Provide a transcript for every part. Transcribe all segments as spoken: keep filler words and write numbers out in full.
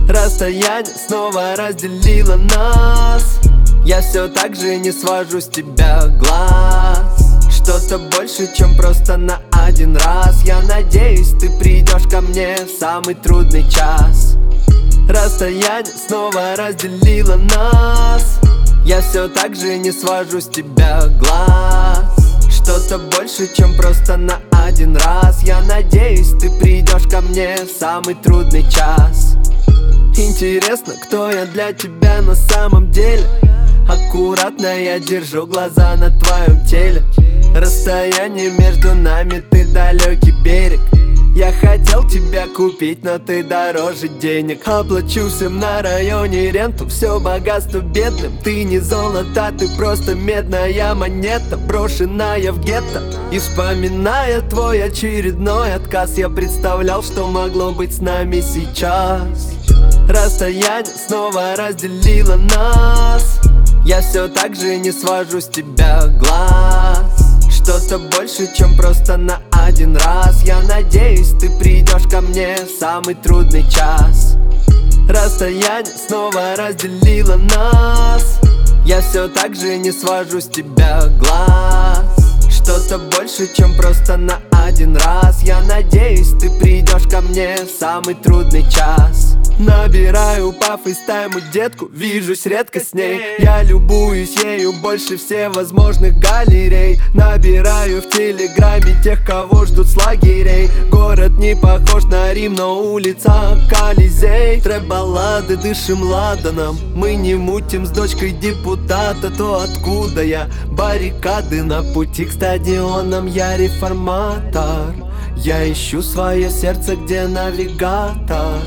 Расстояние снова разделило нас. Я все так же не свожу с тебя глаз. Что-то больше, чем просто на один раз. Я надеюсь, ты придешь ко мне в самый трудный час. Расстояние снова разделило нас. Я все так же не свожу с тебя глаз. Что-то больше, чем просто на один раз. Я надеюсь, ты придешь ко мне в самый трудный час. Интересно, кто я для тебя на самом деле? Аккуратно я держу глаза на твоем теле. Расстояние между нами, ты далекий берег. Я хотел тебя купить, но ты дороже денег. Оплачу всем на районе ренту, все богатство бедным. Ты не золото, ты просто медная монета, брошенная в гетто. И вспоминая твой очередной отказ, я представлял, что могло быть с нами сейчас. Расстояние снова разделило нас. Я все так же не свожу с тебя глаз. Что-то больше, чем просто на один раз. Я надеюсь, ты придешь ко мне в самый трудный час. Расстояние снова разделило нас. Я все так же не свожу с тебя глаз. Что-то больше, чем просто на один раз. Я надеюсь, ты придешь ко мне в самый трудный час. Набираю по фейстайму детку, вижусь редко с ней. Я любуюсь ею больше всех возможных галерей. Набираю в телеграме тех, кого ждут с лагерей. Город не похож на Рим, но улица Колизей. Трэп-баллады, дышим ладаном. Мы не мутим с дочкой депутата. То откуда я? Баррикады на пути к стадионам. Я реформатор. Я ищу свое сердце, где навигатор.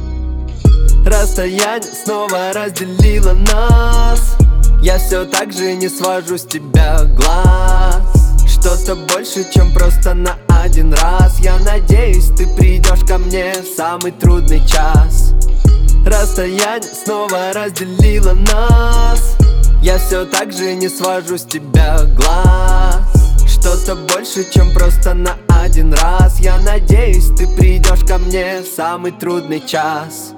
Расстояние снова разделило нас. Я все так же не свожу с тебя глаз. Что-то больше, чем просто на один раз. Я надеюсь, ты придешь ко мне в самый трудный час. Расстояние снова разделило нас. Я все так же не свожу с тебя глаз. Что-то больше, чем просто на один раз. Я надеюсь, ты придешь ко мне в самый трудный час.